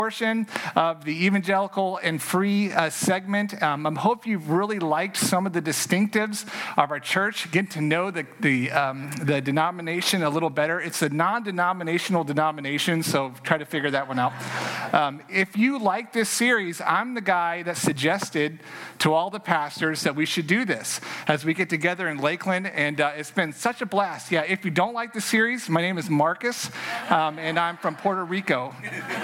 portion of the evangelical and free segment. I hope you've really liked some of the distinctives of our church, get to know the denomination a little better. It's a non-denominational denomination, so try to figure that one out. If you like this series, I'm the guy that suggested to all the pastors that we should do this as we get together in Lakeland, and it's been such a blast. Yeah, if you don't like the series, my name is Marcus, and I'm from Puerto Rico.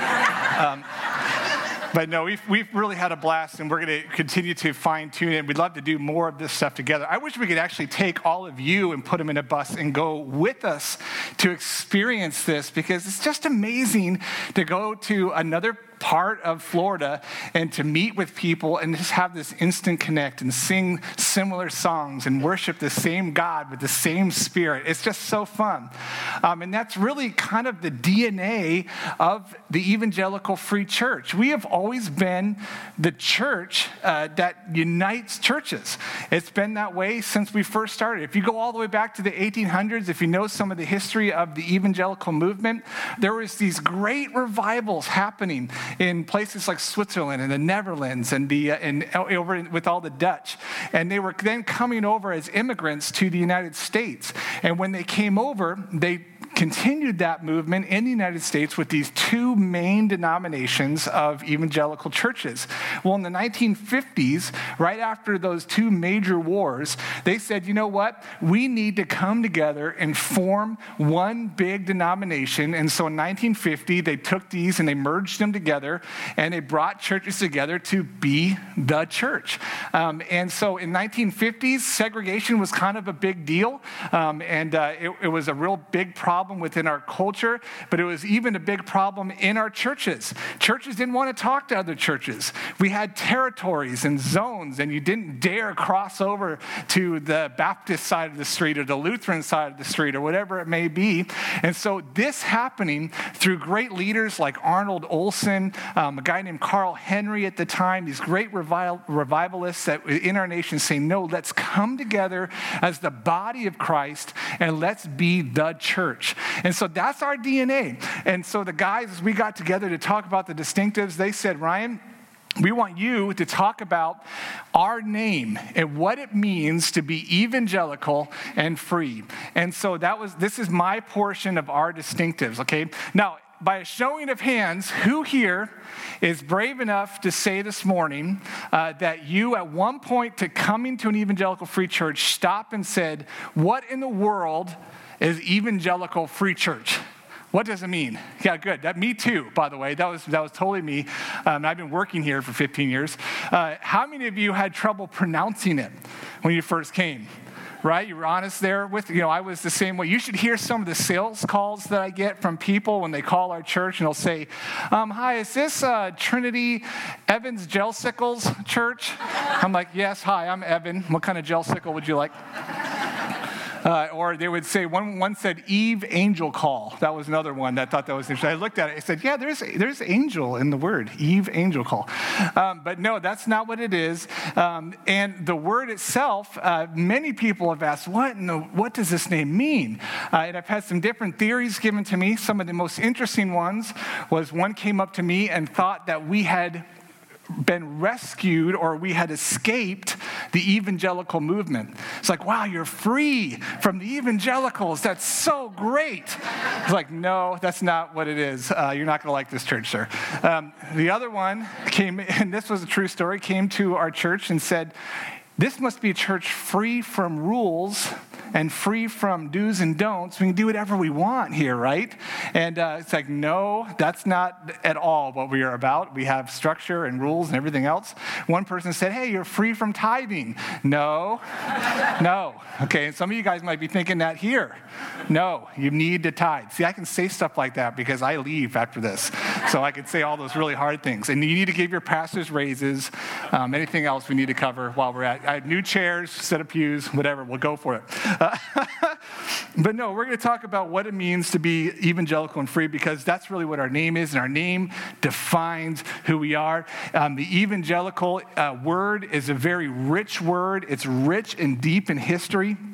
But no, we've really had a blast, and we're going to continue to fine-tune it. We'd love to do more of this stuff together. I wish we could actually take all of you and put them in a bus and go with us to experience this, because it's just amazing to go to another part of Florida and to meet with people and just have this instant connect and sing similar songs and worship the same God with the same spirit. It's just so fun. And that's really kind of the DNA of the evangelical free church. We have always been the church that unites churches. It's been that way since we first started. If you go all the way back to the 1800s, if you know some of the history of the evangelical movement, there was these great revivals happening in places like Switzerland and the Netherlands and over with all the Dutch. And they were then coming over as immigrants to the United States. And when they came over, they continued that movement in the United States with these two main denominations of evangelical churches. Well, in the 1950s, right after those two major wars, they said, you know what? We need to come together and form one big denomination. And so in 1950, they took these and they merged them together, and they brought churches together to be the church. And so in 1950s, segregation was kind of a big deal, and it was a real big problem within our culture, but it was even a big problem in our churches. Churches didn't want to talk to other churches. We had territories and zones, and you didn't dare cross over to the Baptist side of the street or the Lutheran side of the street or whatever it may be. And so this happening through great leaders like Arnold Olson, a guy named Carl Henry at the time, these great revivalists that in our nation saying, no, let's come together as the body of Christ and let's be the church. And so that's our DNA. And so the guys, as we got together to talk about the distinctives, they said, Ryan, we want you to talk about our name and what it means to be evangelical and free. And so this is my portion of our distinctives, okay? Now, by a showing of hands, who here is brave enough to say this morning that you at one point to coming to an evangelical free church stopped and said, what in the world is evangelical free church? What does it mean? Yeah, good. Me too, by the way. That was totally me. I've been working here for 15 years. How many of you had trouble pronouncing it when you first came? Right? You were honest there with, I was the same way. You should hear some of the sales calls that I get from people when they call our church and they'll say, hi, is this Trinity Evans Gelsickles Church? I'm like, yes, hi, I'm Evan. What kind of gelsicle would you like? Or they would say, one said Eve Angel Call. That was another one that thought that was interesting. I looked at it, I said, yeah, there's angel in the word, Eve Angel Call. But no, that's not what it is. And the word itself, many people have asked, what does this name mean? And I've had some different theories given to me. Some of the most interesting ones was one came up to me and thought that we had been rescued or we had escaped the evangelical movement. It's like, wow, you're free from the evangelicals. That's so great. It's like, no, that's not what it is. You're not going to like this church, sir. The other one came, and this was a true story, came to our church and said, this must be a church free from rules and free from do's and don'ts. We can do whatever we want here, right? And it's like, no, that's not at all what we are about. We have structure and rules and everything else. One person said, hey, you're free from tithing. No. Okay, and some of you guys might be thinking that here. No, you need to tithe. See, I can say stuff like that because I leave after this. So I can say all those really hard things. And you need to give your pastors raises. Anything else we need to cover while we're at. I had new chairs, set of pews, whatever. We'll go for it. But no, we're going to talk about what it means to be evangelical and free, because that's really what our name is, and our name defines who we are. The evangelical word is a very rich word. It's rich and deep in history.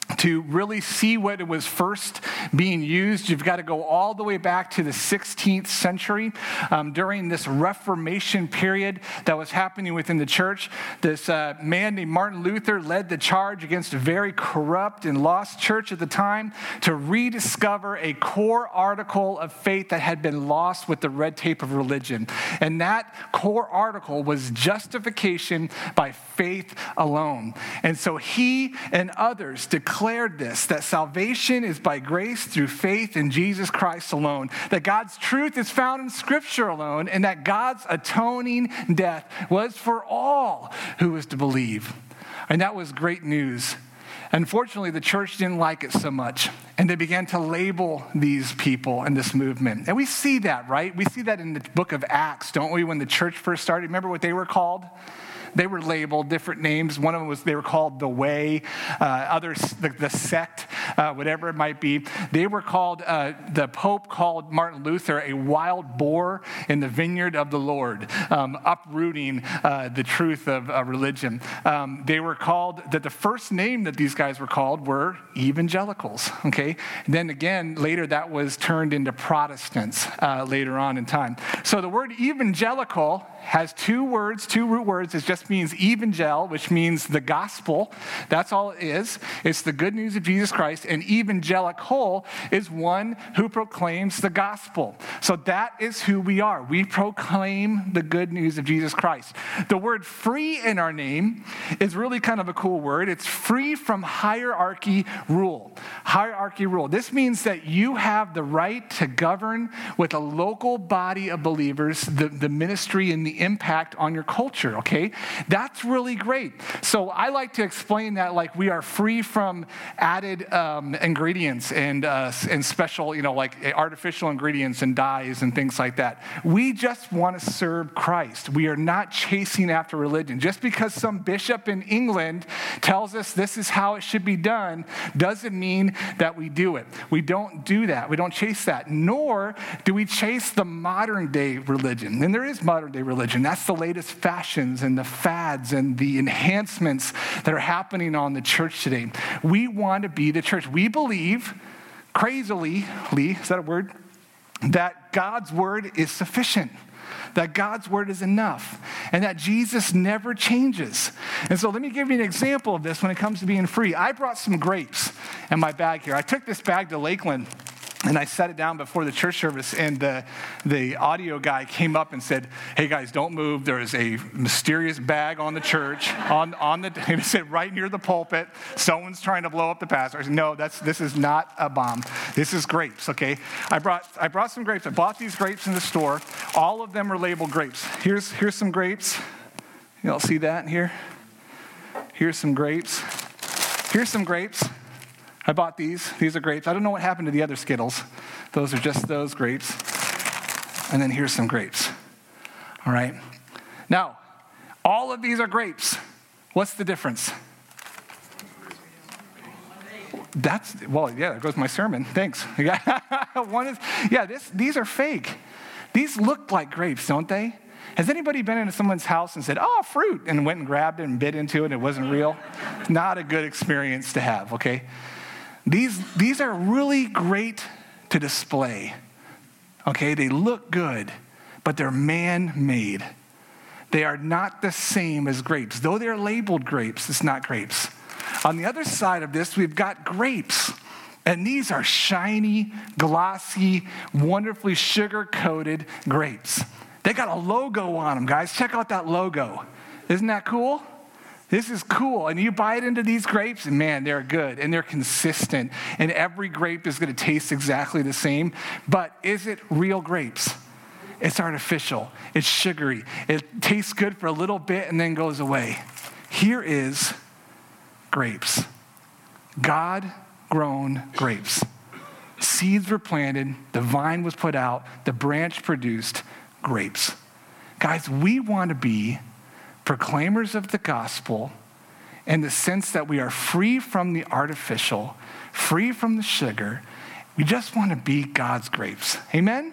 to really see what it was first being used, you've got to go all the way back to the 16th century. During this Reformation period that was happening within the church, this man named Martin Luther led the charge against a very corrupt and lost church at the time to rediscover a core article of faith that had been lost with the red tape of religion. And that core article was justification by faith alone. And so he and others declared this, that salvation is by grace through faith in Jesus Christ alone, that God's truth is found in Scripture alone, and that God's atoning death was for all who was to believe. And that was great news. Unfortunately, the church didn't like it so much, and they began to label these people in this movement. And we see that, right? We see that in the book of Acts, don't we? When the church first started, remember what they were called? They were labeled different names. One of them was, they were called the Way, others, the sect, whatever it might be. They were called, the Pope called Martin Luther a wild boar in the vineyard of the Lord, uprooting the truth of religion. They were called, that the first name that these guys were called were evangelicals, okay? And then again, later that was turned into Protestants later on in time. So the word evangelical has two root words. It just means evangel, which means the gospel. That's all it is. It's the good news of Jesus Christ. And evangelical is one who proclaims the gospel. So that is who we are. We proclaim the good news of Jesus Christ. The word free in our name is really kind of a cool word. It's free from hierarchy rule. Hierarchy rule. This means that you have the right to govern with a local body of believers, the ministry and the impact on your culture, okay? That's really great. So I like to explain that like we are free from added ingredients and special, like artificial ingredients and dyes and things like that. We just want to serve Christ. We are not chasing after religion. Just because some bishop in England tells us this is how it should be done doesn't mean that we do it. We don't do that. We don't chase that. Nor do we chase the modern day religion. And there is modern day religion. That's the latest fashions and the fads and the enhancements that are happening on the church today. We want to be the church. We believe, crazily, Lee, is that a word? That God's word is sufficient. That God's word is enough, and that Jesus never changes. And so let me give you an example of this when it comes to being free. I brought some grapes in my bag here. I took this bag to Lakeland, and I set it down before the church service, and the audio guy came up and said, "Hey guys, don't move. There is a mysterious bag on the church, and it said right near the pulpit. Someone's trying to blow up the pastor." I said, "No, this is not a bomb. This is grapes." Okay, I brought some grapes. I bought these grapes in the store. All of them are labeled grapes. Here's some grapes. You all see that here? Here's some grapes. Here's some grapes. I bought these. These are grapes. I don't know what happened to the other Skittles. Those are just those grapes. And then here's some grapes. All right. Now, all of these are grapes. What's the difference? There goes my sermon. Thanks. These are fake. These look like grapes, don't they? Has anybody been into someone's house and said, "Oh, fruit," and went and grabbed it and bit into it and it wasn't real? Not a good experience to have, okay? These are really great to display, okay? They look good, but they're man-made. They are not the same as grapes. Though they're labeled grapes, it's not grapes. On the other side of this, we've got grapes. And these are shiny, glossy, wonderfully sugar-coated grapes. They got a logo on them, guys. Check out that logo. Isn't that cool? This is cool. And you bite into these grapes, and man, they're good, and they're consistent. And every grape is going to taste exactly the same. But is it real grapes? It's artificial. It's sugary. It tastes good for a little bit and then goes away. Here is grapes. God-grown grapes. Seeds were planted. The vine was put out. The branch produced grapes. Guys, we want to be proclaimers of the gospel in the sense that we are free from the artificial, free from the sugar. We just want to be God's grapes. Amen?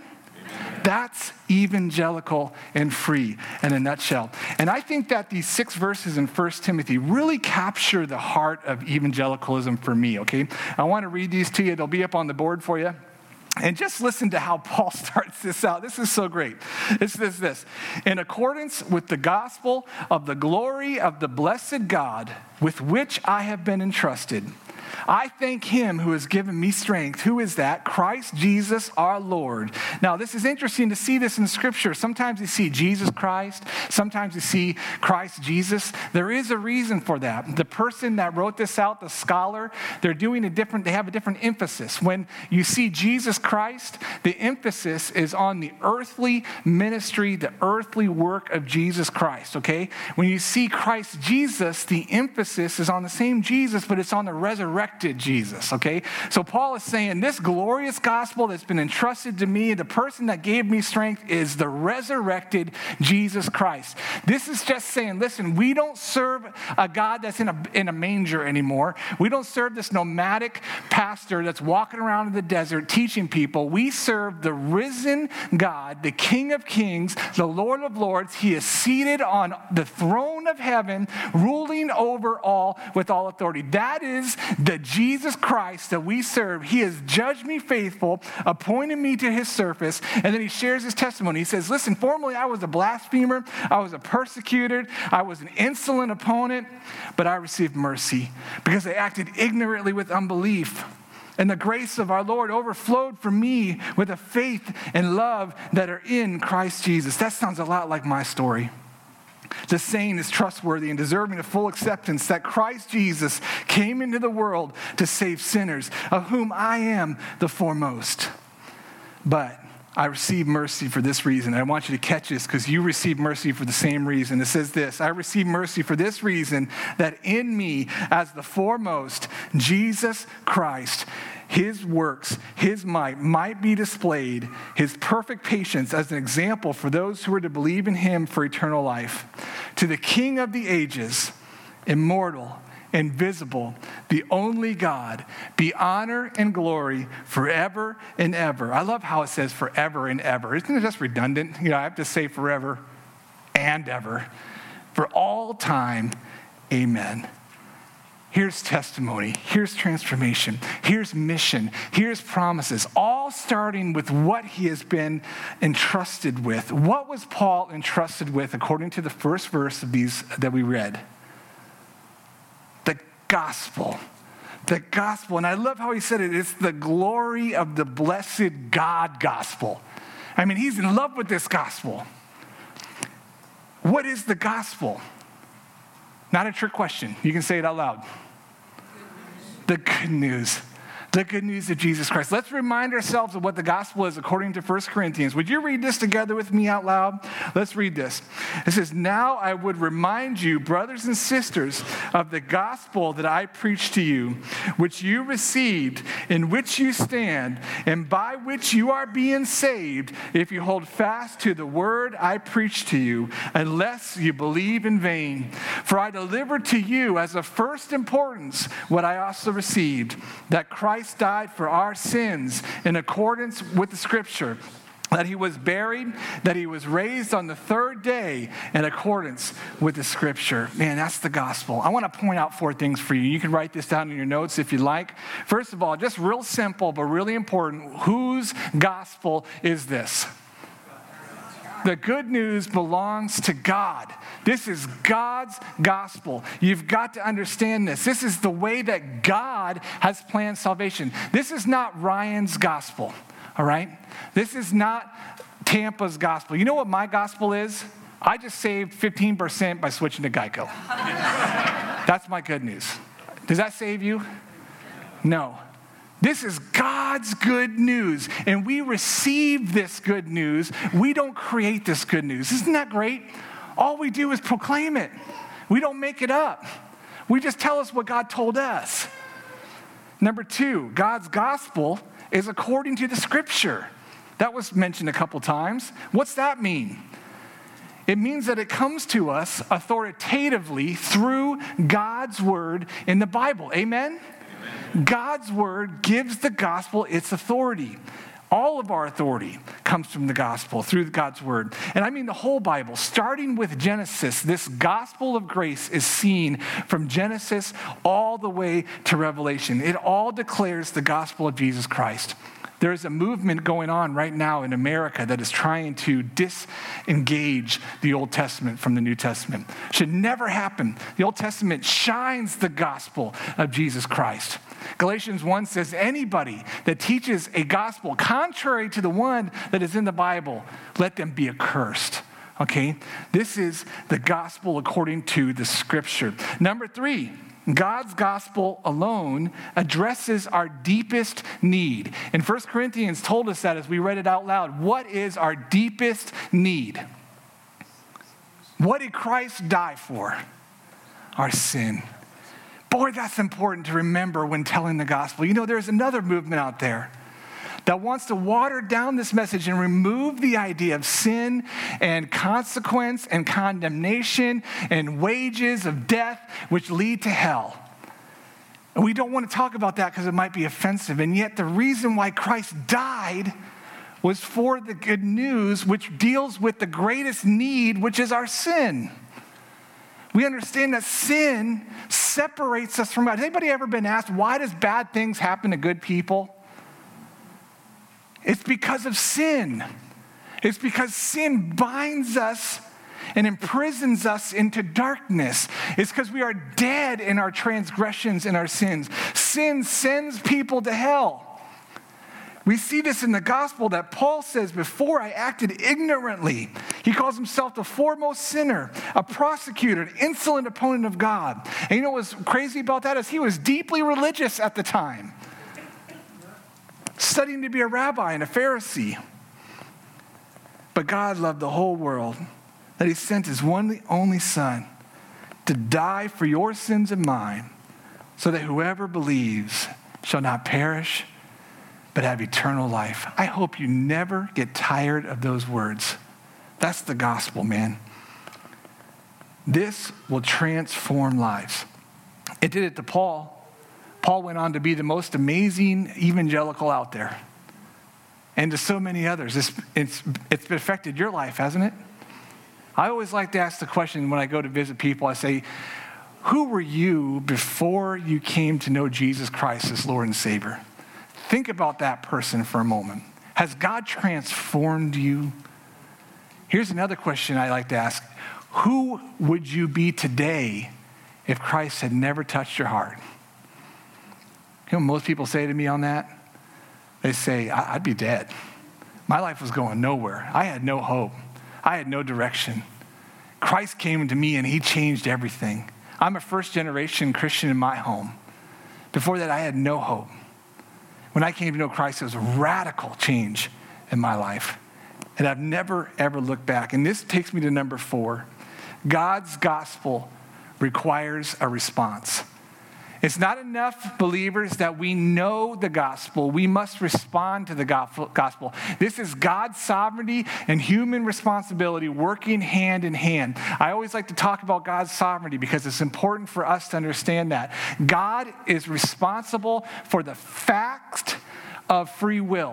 That's evangelical and free in a nutshell. And I think that these 6 verses in 1 Timothy really capture the heart of evangelicalism for me, okay? I want to read these to you. They'll be up on the board for you. And just listen to how Paul starts this out. This is so great. It says this: in accordance with the gospel of the glory of the blessed God with which I have been entrusted, I thank him who has given me strength. Who is that? Christ Jesus our Lord. Now, this is interesting to see this in Scripture. Sometimes you see Jesus Christ. Sometimes you see Christ Jesus. There is a reason for that. The person that wrote this out, the scholar, they have a different emphasis. When you see Jesus Christ, the emphasis is on the earthly ministry, the earthly work of Jesus Christ, okay? When you see Christ Jesus, the emphasis is on the same Jesus, but it's on the resurrected Jesus, okay? So Paul is saying this glorious gospel that's been entrusted to me, the person that gave me strength is the resurrected Jesus Christ. This is just saying, listen, we don't serve a God that's in a manger anymore. We don't serve this nomadic pastor that's walking around in the desert teaching people. We serve the risen God, the King of Kings, the Lord of Lords. He is seated on the throne of heaven, ruling over all with all authority. That is the Jesus Christ that we serve. He has judged me faithful, appointed me to his service, and then he shares his testimony. He says, listen, formerly I was a blasphemer, I was a persecutor, I was an insolent opponent, but I received mercy because I acted ignorantly with unbelief. And the grace of our Lord overflowed for me with the faith and love that are in Christ Jesus. That sounds a lot like my story. The saying is trustworthy and deserving of full acceptance that Christ Jesus came into the world to save sinners, of whom I am the foremost. But I received mercy for this reason. I want you to catch this because you received mercy for the same reason. It says this: I received mercy for this reason, that in me as the foremost, Jesus Christ, his works, his might be displayed, his perfect patience as an example for those who are to believe in him for eternal life. To the King of the ages, immortal, invisible, the only God, be honor and glory forever and ever. I love how it says forever and ever. Isn't it just redundant? I have to say forever and ever. For all time, amen. Here's testimony, here's transformation, here's mission, here's promises, all starting with what he has been entrusted with. What was Paul entrusted with according to the first verse of these that we read? The gospel. The gospel. And I love how he said it. It's the glory of the blessed God gospel. I mean, he's in love with this gospel. What is the gospel? Not a trick question. You can say it out loud. The good news. The good news of Jesus Christ. Let's remind ourselves of what the gospel is according to 1 Corinthians. Would you read this together with me out loud? Let's read this. It says, now I would remind you, brothers and sisters, of the gospel that I preached to you, which you received, in which you stand, and by which you are being saved, if you hold fast to the word I preached to you, unless you believe in vain. For I delivered to you as of first importance what I also received, that Christ died for our sins in accordance with the scripture, that he was buried, that he was raised on the third day in accordance with the scripture. Man, that's the gospel. I want to point out 4 things for you. You can write this down in your notes if you like. First of all, just real simple but really important, whose gospel is this? The good news belongs to God. This is God's gospel. You've got to understand this. This is the way that God has planned salvation. This is not Ryan's gospel, all right? This is not Tampa's gospel. You know what my gospel is? I just saved 15% by switching to Geico. That's my good news. Does that save you? No. This is God's good news, and we receive this good news. We don't create this good news. Isn't that great? All we do is proclaim it. We don't make it up. We just tell us what God told us. Number 2, God's gospel is according to the scripture. That was mentioned a couple times. What's that mean? It means that it comes to us authoritatively through God's word in the Bible. Amen? God's word gives the gospel its authority. All of our authority comes from the gospel, through God's word. And I mean the whole Bible, starting with Genesis. This gospel of grace is seen from Genesis all the way to Revelation. It all declares the gospel of Jesus Christ. There is a movement going on right now in America that is trying to disengage the Old Testament from the New Testament. Should never happen. The Old Testament shines the gospel of Jesus Christ. Galatians 1 says, anybody that teaches a gospel contrary to the one that is in the Bible, let them be accursed. Okay? This is the gospel according to the scripture. Number 3, God's gospel alone addresses our deepest need. And 1 Corinthians told us that as we read it out loud. What is our deepest need? What did Christ die for? Our sin. Boy, that's important to remember when telling the gospel. You know, there's another movement out there that wants to water down this message and remove the idea of sin and consequence and condemnation and wages of death which lead to hell. And we don't want to talk about that because it might be offensive. And yet the reason why Christ died was for the good news which deals with the greatest need, which is our sin. We understand that sin separates us from God. Has anybody ever been asked, why does bad things happen to good people? It's because of sin. It's because sin binds us and imprisons us into darkness. It's because we are dead in our transgressions and our sins. Sin sends people to hell. We see this in the gospel that Paul says, before I acted ignorantly. He calls himself the foremost sinner, a prosecutor, an insolent opponent of God. And you know what's crazy about that is he was deeply religious at the time, studying to be a rabbi and a Pharisee. But God loved the whole world, that he sent his one and only Son to die for your sins and mine, so that whoever believes shall not perish, but have eternal life. I hope you never get tired of those words. That's the gospel, man. This will transform lives. It did it to Paul. Paul went on to be the most amazing evangelical out there. And to so many others. It's affected your life, hasn't it? I always like to ask the question when I go to visit people. I say, who were you before you came to know Jesus Christ as Lord and Savior? Think about that person for a moment. Has God transformed you? Here's another question I like to ask. Who would you be today if Christ had never touched your heart? You know what most people say to me on that? They say, I'd be dead. My life was going nowhere. I had no hope. I had no direction. Christ came to me and he changed everything. I'm a first-generation Christian in my home. Before that, I had no hope. When I came to know Christ, it was a radical change in my life. And I've never, ever looked back. And this takes me to number 4. God's gospel requires a response. It's not enough, believers, that we know the gospel. We must respond to the gospel. This is God's sovereignty and human responsibility working hand in hand. I always like to talk about God's sovereignty because it's important for us to understand that. God is responsible for the fact of free will.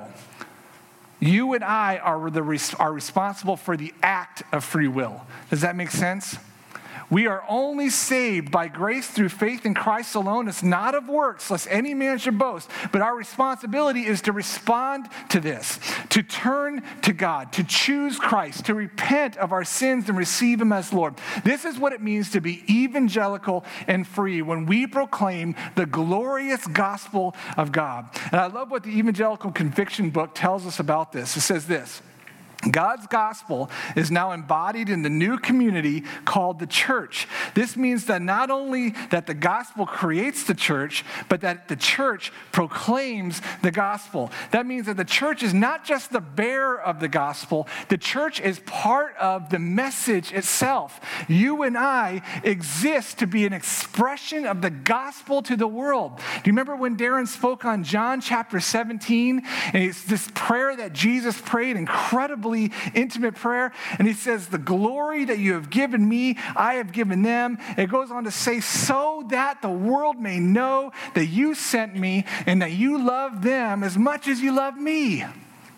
You and I are responsible for the act of free will. Does that make sense? We are only saved by grace through faith in Christ alone. It's not of works, lest any man should boast. But our responsibility is to respond to this, to turn to God, to choose Christ, to repent of our sins and receive him as Lord. This is what it means to be evangelical and free when we proclaim the glorious gospel of God. And I love what the Evangelical Conviction book tells us about this. It says this: God's gospel is now embodied in the new community called the church. This means that not only that the gospel creates the church, but that the church proclaims the gospel. That means that the church is not just the bearer of the gospel, the church is part of the message itself. You and I exist to be an expression of the gospel to the world. Do you remember when Darren spoke on John chapter 17? And it's this prayer that Jesus prayed, incredibly intimate prayer, and he says, the glory that you have given me, I have given them. It goes on to say, so that the world may know that you sent me and that you love them as much as you love me.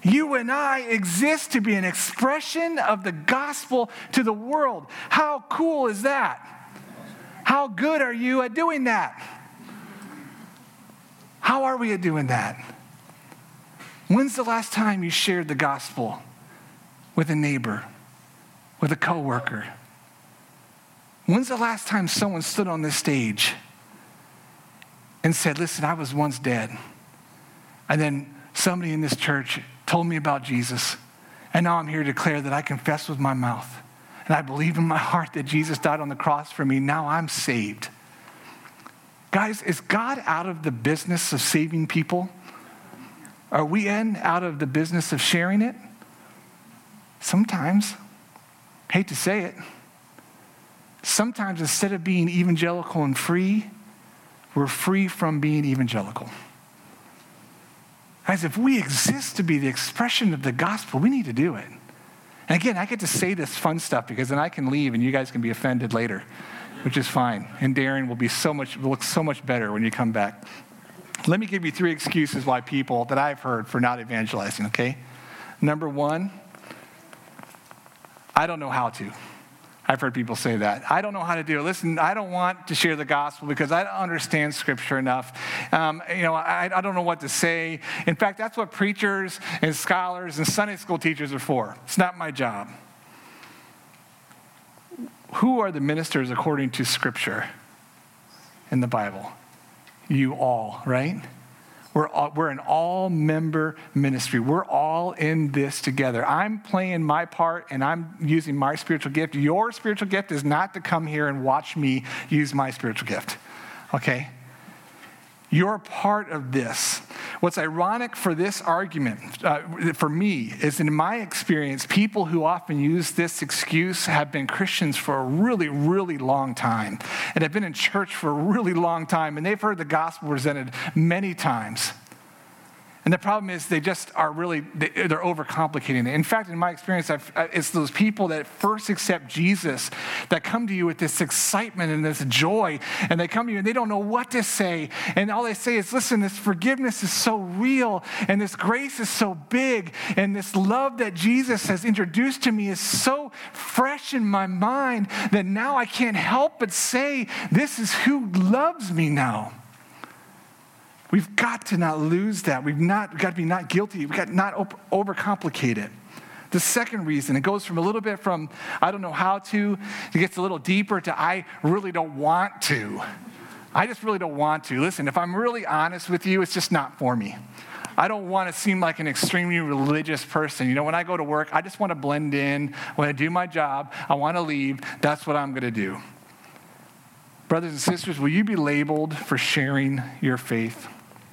You and I exist to be an expression of the gospel to the world. How cool is that? How good are you at doing that? How are we at doing that? When's the last time you shared the gospel with a neighbor, with a coworker? When's the last time someone stood on this stage and said, listen, I was once dead, and then somebody in this church told me about Jesus, and now I'm here to declare that I confess with my mouth, and I believe in my heart that Jesus died on the cross for me. Now I'm saved. Guys, is God out of the business of saving people? Are we out of the business of sharing it? Sometimes. Hate to say it. Sometimes instead of being evangelical and free, we're free from being evangelical. Guys, if we exist to be the expression of the gospel, we need to do it. And again, I get to say this fun stuff because then I can leave and you guys can be offended later, which is fine. And Darren will look so much better when you come back. Let me give you 3 excuses why people that I've heard for not evangelizing, okay? Number 1, I don't know how to. I've heard people say that. I don't know how to do it. Listen, I don't want to share the gospel because I don't understand Scripture enough. I don't know what to say. In fact, that's what preachers and scholars and Sunday school teachers are for. It's not my job. Who are the ministers according to Scripture in the Bible? You all, right? We're an all-member ministry. We're all in this together. I'm playing my part, and I'm using my spiritual gift. Your spiritual gift is not to come here and watch me use my spiritual gift, okay? You're part of this. What's ironic for this argument, for me, is in my experience, people who often use this excuse have been Christians for a really, really long time and have been in church for a really long time, and they've heard the gospel presented many times. And the problem is they just are they're overcomplicating it. In fact, in my experience, it's those people that first accept Jesus that come to you with this excitement and this joy, and they come to you and they don't know what to say. And all they say is, listen, this forgiveness is so real, and this grace is so big, and this love that Jesus has introduced to me is so fresh in my mind that now I can't help but say, this is who loves me now. We've got to not lose that. We've got to be not guilty. We've got to not overcomplicate it. The second reason, it goes from a little bit from I don't know how to, it gets a little deeper to I really don't want to. I just really don't want to. Listen, if I'm really honest with you, it's just not for me. I don't want to seem like an extremely religious person. You know, when I go to work, I just want to blend in. When I do my job, I want to leave. That's what I'm going to do. Brothers and sisters, will you be labeled for sharing your faith?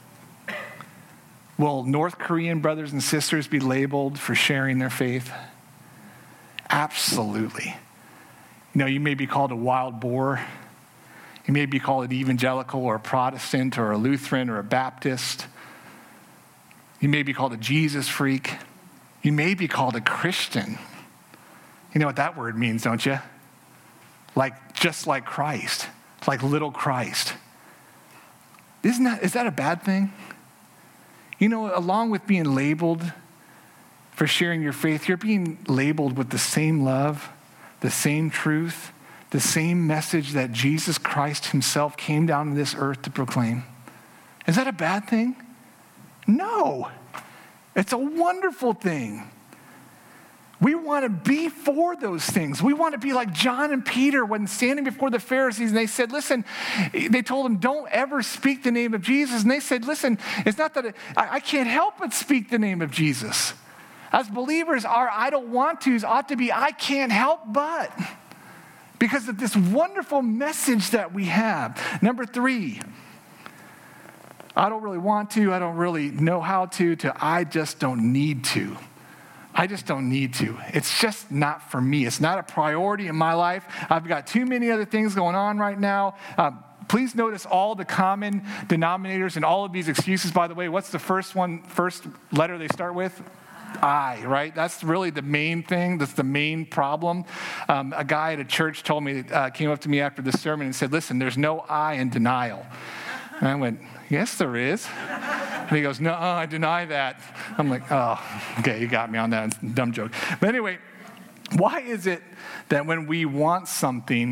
Will North Korean brothers and sisters be labeled for sharing their faith? Absolutely. You know, you may be called a wild boar. You may be called an evangelical or a Protestant or a Lutheran or a Baptist. You may be called a Jesus freak. You may be called a Christian. You know what that word means, don't you? Just like Christ, like little Christ. Is that a bad thing? You know, along with being labeled for sharing your faith, you're being labeled with the same love, the same truth, the same message that Jesus Christ himself came down to this earth to proclaim. Is that a bad thing? No. It's a wonderful thing. We want to be for those things. We want to be like John and Peter when standing before the Pharisees, and they said, listen, they told them, don't ever speak the name of Jesus. And they said, listen, it's not that I can't help but speak the name of Jesus. As believers, our I don't want to's ought to be I can't help but. Because of this wonderful message that we have. Number 3, I don't really want to, I don't really know how to I just don't need to. I just don't need to. It's just not for me. It's not a priority in my life. I've got too many other things going on right now. Please notice all the common denominators in all of these excuses, by the way. What's the first letter they start with? I, right? That's really the main thing. That's the main problem. A guy at a church told me, came up to me after the sermon and said, listen, there's no I in denial. And I went, yes, there is. And he goes, no, I deny that. I'm like, oh, okay, you got me on that dumb joke. But anyway, why is it that when we want something,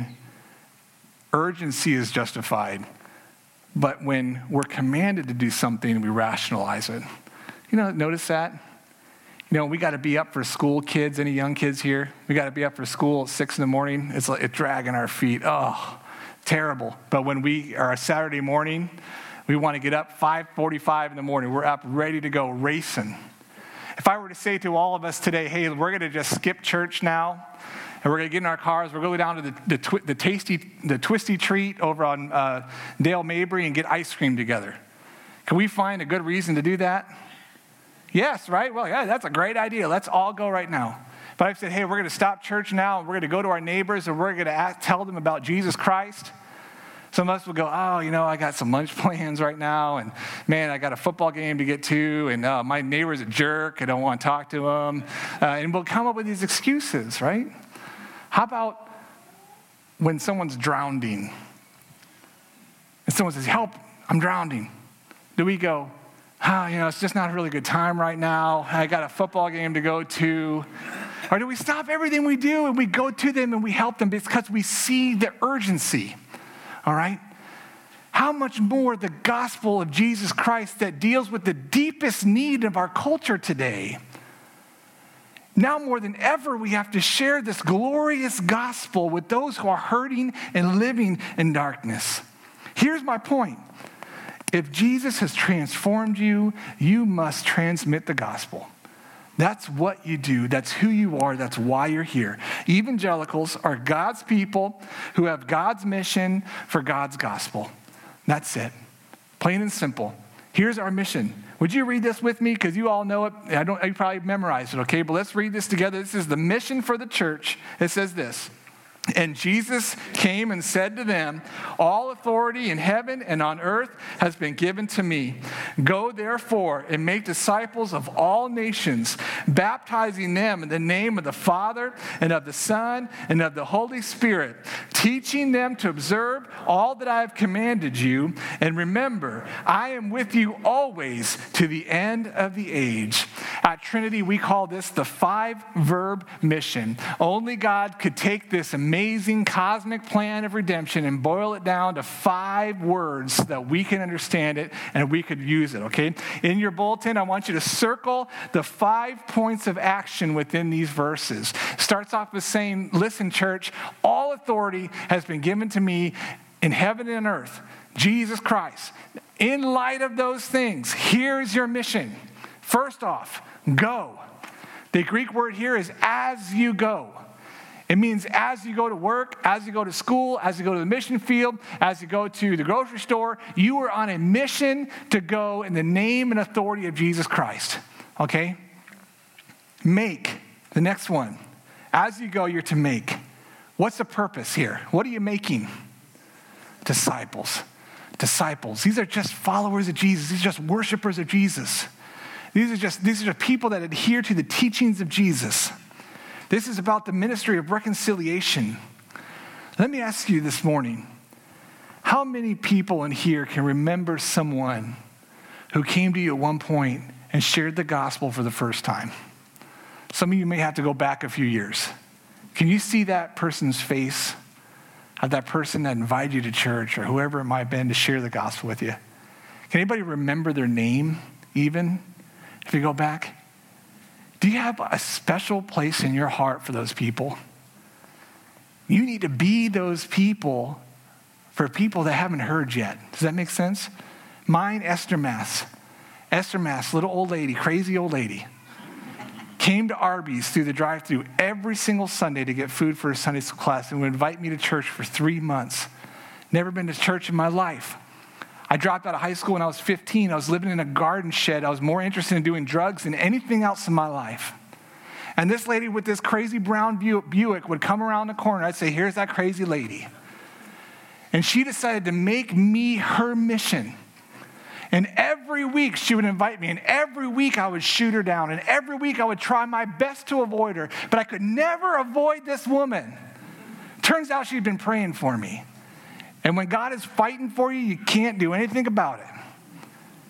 urgency is justified, but when we're commanded to do something, we rationalize it? Notice that? We got to be up for school, kids. Any young kids here? We got to be up for school at 6 a.m. It's like it's dragging our feet. Oh, terrible. But when we are a Saturday morning, we want to get up 5:45 in the morning. We're up ready to go racing. If I were to say to all of us today, hey, we're going to just skip church now, and we're going to get in our cars, we're going to go down to the Twisty Treat over on Dale Mabry and get ice cream together. Can we find a good reason to do that? Yes, right? Well, yeah, that's a great idea. Let's all go right now. But I've said, hey, we're going to stop church now, and we're going to go to our neighbors, and we're going to tell them about Jesus Christ. Some of us will go, I got some lunch plans right now, and man, I got a football game to get to, and my neighbor's a jerk, I don't want to talk to him. And we'll come up with these excuses, right? How about when someone's drowning, and someone says, help, I'm drowning. Do we go, it's just not a really good time right now. I got a football game to go to. Or do we stop everything we do and we go to them and we help them because we see the urgency? All right? How much more the gospel of Jesus Christ that deals with the deepest need of our culture today. Now more than ever, we have to share this glorious gospel with those who are hurting and living in darkness. Here's my point. If Jesus has transformed you, you must transmit the gospel. That's what you do. That's who you are. That's why you're here. Evangelicals are God's people who have God's mission for God's gospel. That's it. Plain and simple. Here's our mission. Would you read this with me? Because you all know it. You probably memorized it, okay? But let's read this together. This is the mission for the church. It says this. And Jesus came and said to them, all authority in heaven and on earth has been given to me. Go therefore and make disciples of all nations, baptizing them in the name of the Father and of the Son and of the Holy Spirit, teaching them to observe all that I have commanded you. And remember, I am with you always to the end of the age. At Trinity, we call this the 5-verb mission. Only God could take this amazing cosmic plan of redemption and boil it down to 5 words so that we can understand it and we could use it, okay? In your bulletin, I want you to circle the 5 points of action within these verses. Starts off with saying, listen, church, all authority has been given to me in heaven and earth, Jesus Christ. In light of those things, here's your mission. First off, go. The Greek word here is as you go. It means as you go to work, as you go to school, as you go to the mission field, as you go to the grocery store, you are on a mission to go in the name and authority of Jesus Christ. Okay? Make. The next one. As you go, you're to make. What's the purpose here? What are you making? Disciples. Disciples. These are just followers of Jesus. These are just worshipers of Jesus. These are just people that adhere to the teachings of Jesus. This is about the ministry of reconciliation. Let me ask you this morning, how many people in here can remember someone who came to you at one point and shared the gospel for the first time? Some of you may have to go back a few years. Can you see that person's face of that person that invited you to church or whoever it might have been to share the gospel with you? Can anybody remember their name even if you go back? Do you have a special place in your heart for those people? You need to be those people for people that haven't heard yet. Does that make sense? Mine, Esther Mass. Esther Mass, little old lady, crazy old lady, came to Arby's through the drive-thru every single Sunday to get food for her Sunday school class and would invite me to church for 3 months. Never been to church in my life. I dropped out of high school when I was 15. I was living in a garden shed. I was more interested in doing drugs than anything else in my life. And this lady with this crazy brown Buick would come around the corner. I'd say, here's that crazy lady. And she decided to make me her mission. And every week she would invite me. And every week I would shoot her down. And every week I would try my best to avoid her. But I could never avoid this woman. Turns out she'd been praying for me. And when God is fighting for you, you can't do anything about it.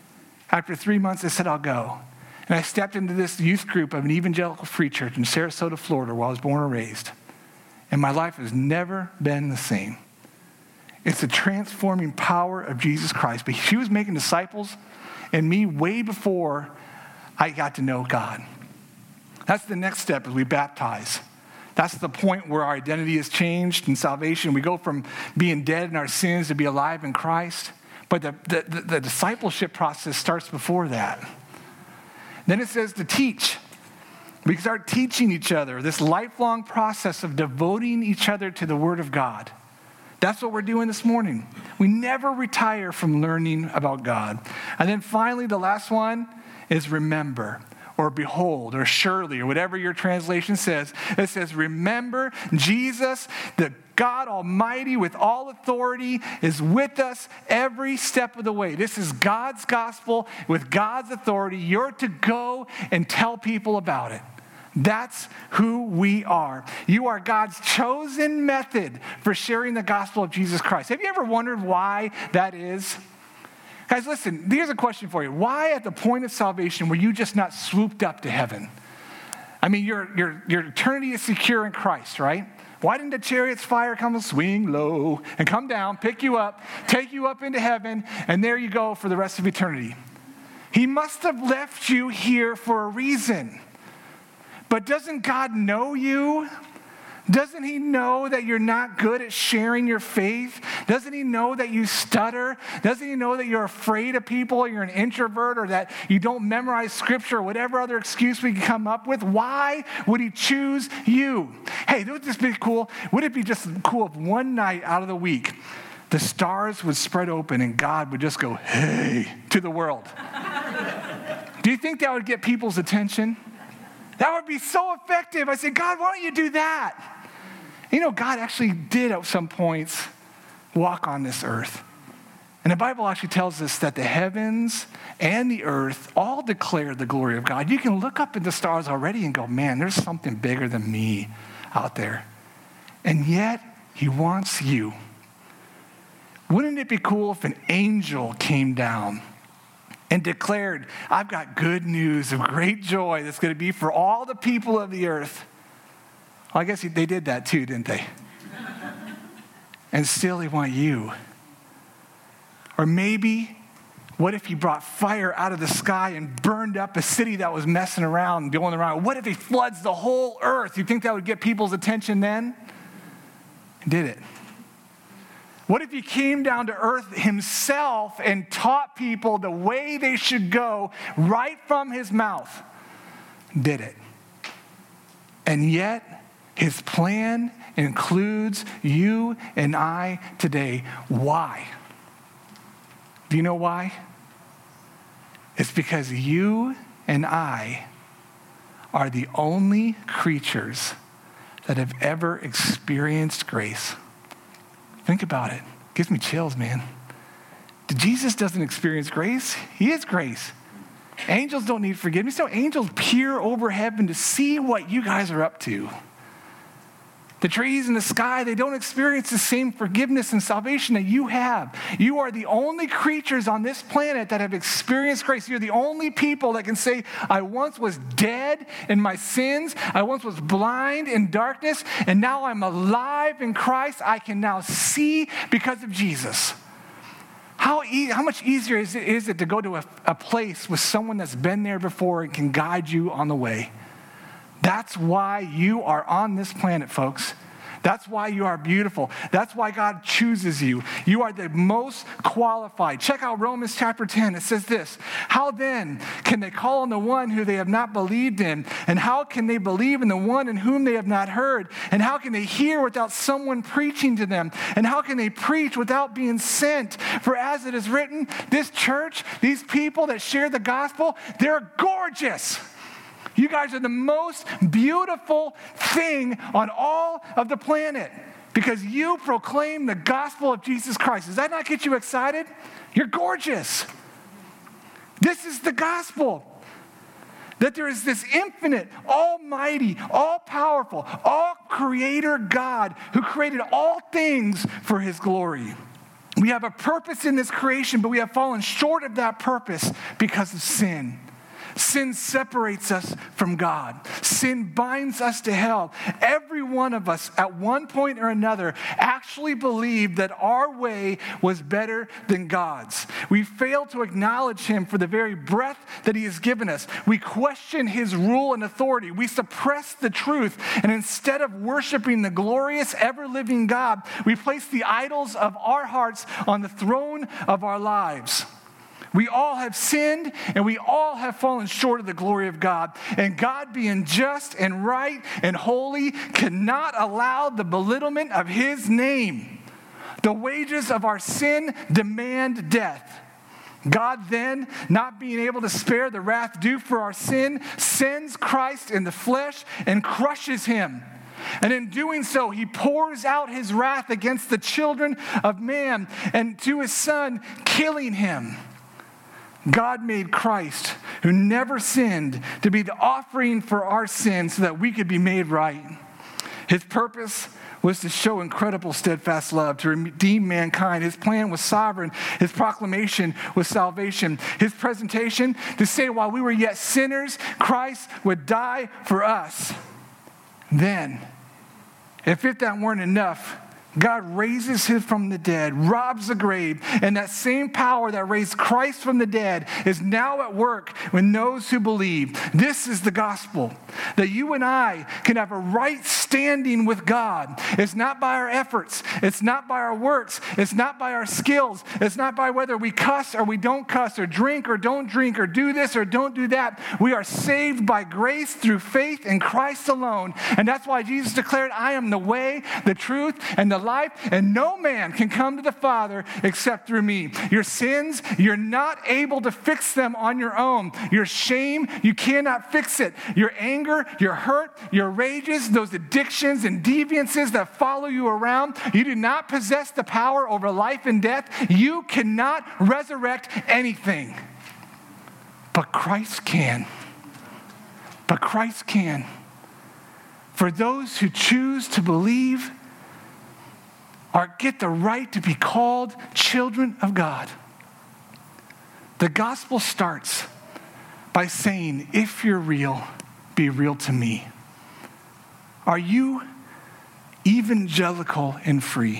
After 3 months, I said, I'll go. And I stepped into this youth group of an evangelical free church in Sarasota, Florida, where I was born and raised. And my life has never been the same. It's the transforming power of Jesus Christ. But she was making disciples in me way before I got to know God. That's the next step as we baptize. That's the point where our identity is changed in salvation. We go from being dead in our sins to be alive in Christ. But the discipleship process starts before that. Then it says to teach. We start teaching each other, this lifelong process of devoting each other to the Word of God. That's what we're doing this morning. We never retire from learning about God. And then finally, the last one is remember, or behold, or surely, or whatever your translation says. It says, remember Jesus, the God Almighty with all authority is with us every step of the way. This is God's gospel with God's authority. You're to go and tell people about it. That's who we are. You are God's chosen method for sharing the gospel of Jesus Christ. Have you ever wondered why that is? Guys, listen, here's a question for you. Why at the point of salvation were you just not swooped up to heaven? I mean, your eternity is secure in Christ, right? Why didn't the chariot's fire come and swing low and come down, pick you up, take you up into heaven, and there you go for the rest of eternity? He must have left you here for a reason. But doesn't God know you? Doesn't he know that you're not good at sharing your faith? Doesn't he know that you stutter? Doesn't he know that you're afraid of people, or you're an introvert, or that you don't memorize scripture, or whatever other excuse we can come up with? Why would he choose you? Hey, wouldn't this be cool? Would it be just cool if one night out of the week, the stars would spread open and God would just go, hey, to the world? Do you think that would get people's attention? That would be so effective. I said, God, why don't you do that? You know, God actually did at some points walk on this earth. And the Bible actually tells us that the heavens and the earth all declare the glory of God. You can look up at the stars already and go, man, there's something bigger than me out there. And yet, he wants you. Wouldn't it be cool if an angel came down and declared, I've got good news of great joy that's going to be for all the people of the earth? Well, I guess they did that too, didn't they? And still they want you. Or maybe, what if he brought fire out of the sky and burned up a city that was messing around and going around? What if he floods the whole earth? You think that would get people's attention then? Did it? What if he came down to earth himself and taught people the way they should go right from his mouth? Did it? And yet, his plan includes you and I today. Why? Do you know why? It's because you and I are the only creatures that have ever experienced grace. Think about it. It gives me chills, man. Jesus doesn't experience grace. He is grace. Angels don't need forgiveness. So angels peer over heaven to see what you guys are up to. The trees in the sky, they don't experience the same forgiveness and salvation that you have. You are the only creatures on this planet that have experienced grace. You're the only people that can say, I once was dead in my sins. I once was blind in darkness, and now I'm alive in Christ. I can now see because of Jesus. How much easier is it to go to a place with someone that's been there before and can guide you on the way? That's why you are on this planet, folks. That's why you are beautiful. That's why God chooses you. You are the most qualified. Check out Romans chapter 10. It says this, how then can they call on the one who they have not believed in? And how can they believe in the one in whom they have not heard? And how can they hear without someone preaching to them? And how can they preach without being sent? For as it is written, this church, these people that share the gospel, they're gorgeous. You guys are the most beautiful thing on all of the planet because you proclaim the gospel of Jesus Christ. Does that not get you excited? You're gorgeous. This is the gospel. That there is this infinite, almighty, all-powerful, all-creator God who created all things for his glory. We have a purpose in this creation, but we have fallen short of that purpose because of sin. Sin separates us from God. Sin binds us to hell. Every one of us at one point or another actually believed that our way was better than God's. We fail to acknowledge him for the very breath that he has given us. We question his rule and authority. We suppress the truth. And instead of worshiping the glorious, ever-living God, we place the idols of our hearts on the throne of our lives. We all have sinned, and we all have fallen short of the glory of God. And God, being just and right and holy, cannot allow the belittlement of his name. The wages of our sin demand death. God then, not being able to spare the wrath due for our sin, sends Christ in the flesh and crushes him. And in doing so, he pours out his wrath against the children of man and to his son, killing him. God made Christ, who never sinned, to be the offering for our sins so that we could be made right. His purpose was to show incredible steadfast love, to redeem mankind. His plan was sovereign. His proclamation was salvation. His presentation, to say while we were yet sinners, Christ would die for us. Then, if that weren't enough, God raises him from the dead, robs the grave, and that same power that raised Christ from the dead is now at work in those who believe. This is the gospel, that you and I can have a right standing with God. It's not by our efforts. It's not by our works. It's not by our skills. It's not by whether we cuss or we don't cuss, or drink or don't drink, or do this or don't do that. We are saved by grace through faith in Christ alone. And that's why Jesus declared, I am the way, the truth, and the life, and no man can come to the Father except through me. Your sins, you're not able to fix them on your own. Your shame, you cannot fix it. Your anger, your hurt, your rages, those addictions and deviances that follow you around, you do not possess the power over life and death. You cannot resurrect anything. But Christ can. But Christ can. For those who choose to believe, or get the right to be called children of God. The gospel starts by saying, if you're real, be real to me. Are you evangelical and free?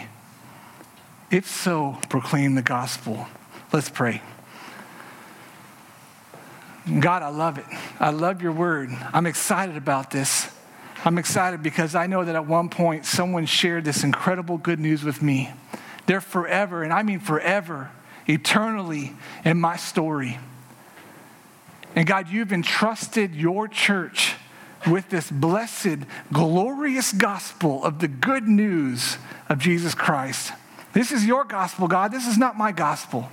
If so, proclaim the gospel. Let's pray. God, I love it. I love your word. I'm excited about this. I'm excited because I know that at one point someone shared this incredible good news with me. They're forever, and I mean forever, eternally in my story. And God, you've entrusted your church with this blessed, glorious gospel of the good news of Jesus Christ. This is your gospel, God. This is not my gospel.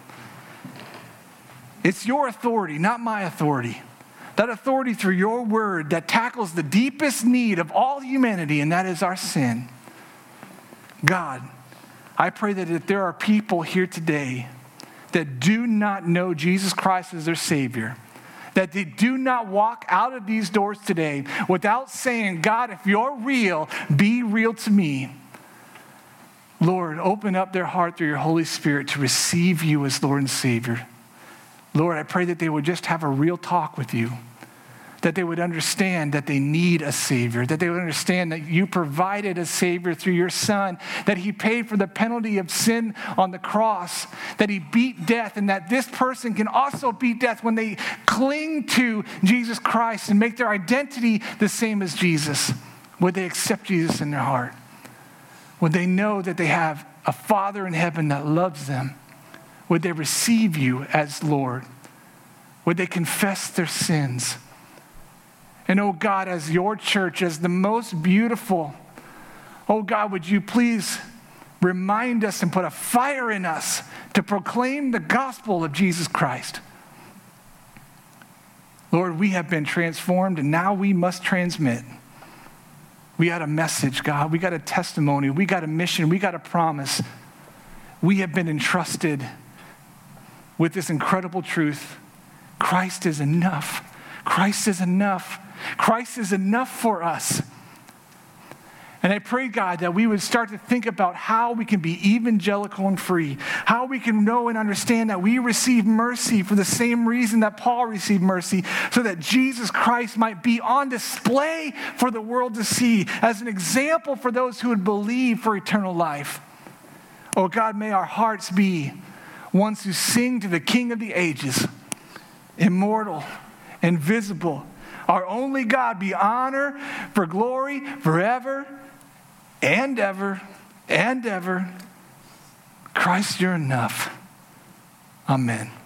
It's your authority, not my authority. That authority through your word that tackles the deepest need of all humanity, and that is our sin. God, I pray that if there are people here today that do not know Jesus Christ as their Savior, that they do not walk out of these doors today without saying, God, if you're real, be real to me. Lord, open up their heart through your Holy Spirit to receive you as Lord and Savior. Lord, I pray that they would just have a real talk with you, that they would understand that they need a Savior, that they would understand that you provided a Savior through your Son, that he paid for the penalty of sin on the cross, that he beat death, and that this person can also beat death when they cling to Jesus Christ and make their identity the same as Jesus. Would they accept Jesus in their heart? Would they know that they have a Father in heaven that loves them? Would they receive you as Lord? Would they confess their sins? And oh God, as your church, as the most beautiful, oh God, would you please remind us and put a fire in us to proclaim the gospel of Jesus Christ. Lord, we have been transformed and now we must transmit. We got a message, God. We got a testimony. We got a mission. We got a promise. We have been entrusted with this incredible truth. Christ is enough. Christ is enough. Christ is enough for us. And I pray, God, that we would start to think about how we can be evangelical and free, how we can know and understand that we receive mercy for the same reason that Paul received mercy, so that Jesus Christ might be on display for the world to see as an example for those who would believe for eternal life. Oh God, may our hearts be ones who sing to the King of the ages, immortal, invisible. Our only God be honor for glory forever and ever and ever. Christ, you're enough. Amen.